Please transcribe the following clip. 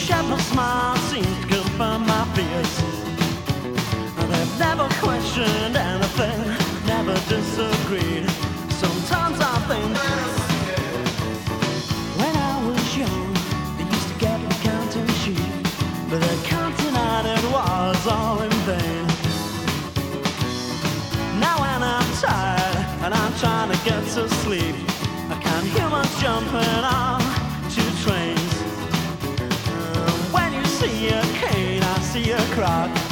shepherd's smile seems to confirm my fears. They've never questioned anything, never disagreed. Sometimes I think when I was young, they used to get the counting sheet, but the counting out it was all in vain. Now when I'm tired and I'm trying to get to sleep, I can hear us jumping on two trains. When you see a cane, I see a croc.